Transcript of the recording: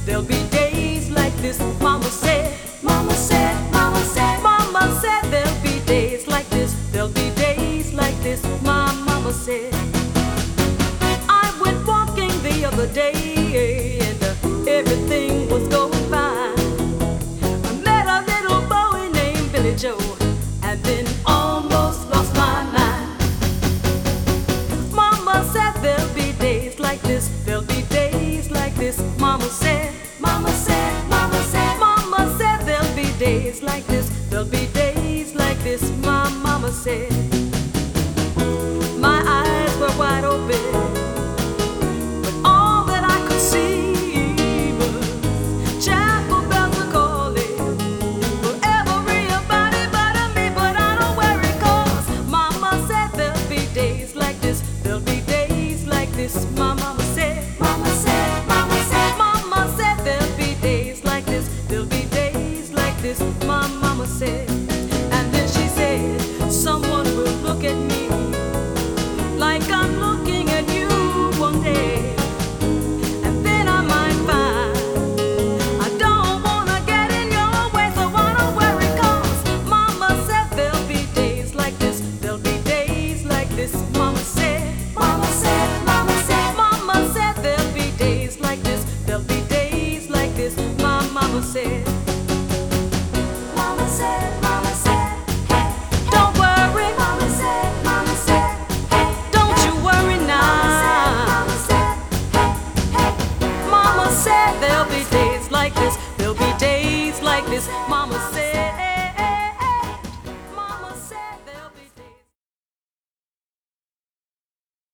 there'll be days like this. Mama said, Mama said, Mama said, Mama said there'll be days like this. There'll be days like this. My mama said. I went walking the other day and everything was going fine. I met a little boy named Billy Joe and then almost lost my mind. Mama said there'll be days like this. There'll be days like this. Mama said, Mama said, Mama said, Mama said there'll be days like this. There'll be days like this. My mama said. My eyes were wide open, but all that I could see was chapel bells were calling for everybody but me. But I don't worry, 'cause Mama said there'll be days like this. There'll be days like this. My mama said, Mama said, Mama said, Mama said there'll be days like this. There'll be days like this. My mama said. And then she said, someone will look at me like I'm looking at you one day, and then I might find I don't wanna get in your way. So I don't worry, 'cause Mama said there'll be days like this. There'll be days like this. Mama said, Mama said, Mama said, Mama said there'll be days like this. There'll be days like this. My mama said. Mama said, Mama said, hey, don't worry. Mama said, Mama said, hey, don't you worry now. Mama said, hey, hey, Mama said there'll be days like this. There'll be days like this. Mama